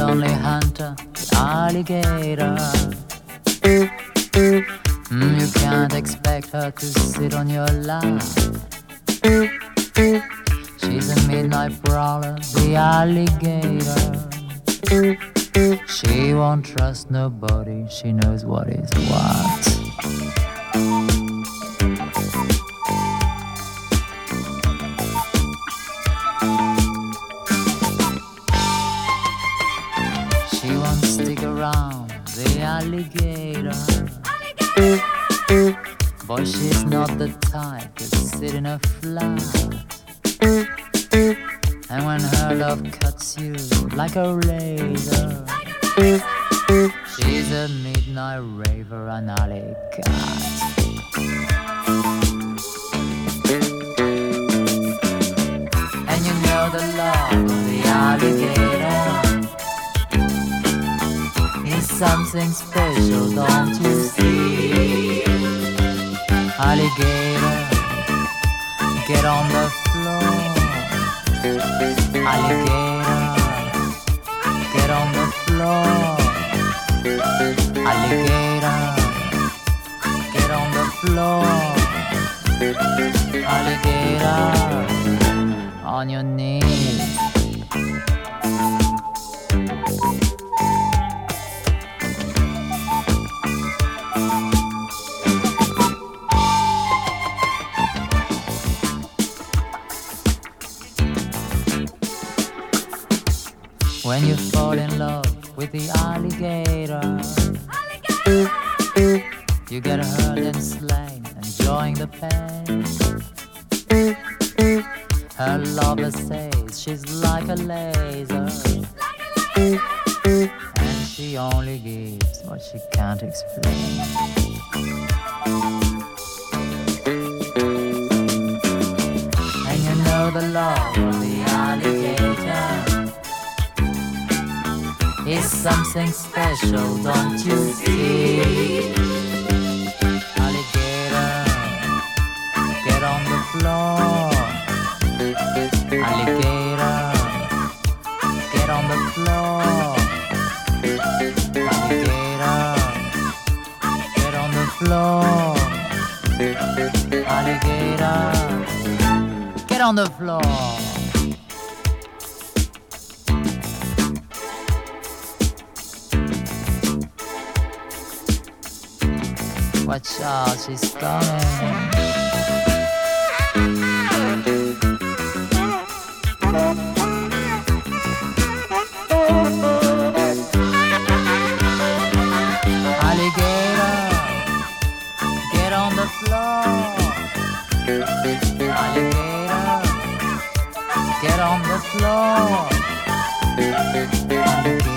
only hunter, the alligator. You can't expect her to sit on your lap. She's a midnight prowler, the alligator. She won't trust nobody, she knows what is what. She won't stick around, the alligator. Boy, she's not the type to sit in a flat. And when her love cuts you like a razor, she's a midnight raver, an alley cat. And you know the love of the alligator is something special, don't you see? Alligator, get on the floor. Alligator, get on the floor. Alligator, get on the floor. Alligator, on your knees. When you fall in love with the alligator, you get hurt and slain, enjoying the pain. Her lover says she's like a laser, and she only gives what she can't explain. And you know the love of the alligator is something special, don't you see? Alligator, get on the floor. Alligator, get on the floor. Alligator, get on the floor. Alligator, get on the floor. Watch out, she's coming. Alligator, get on the floor. Alligator, get on the floor. Alligator.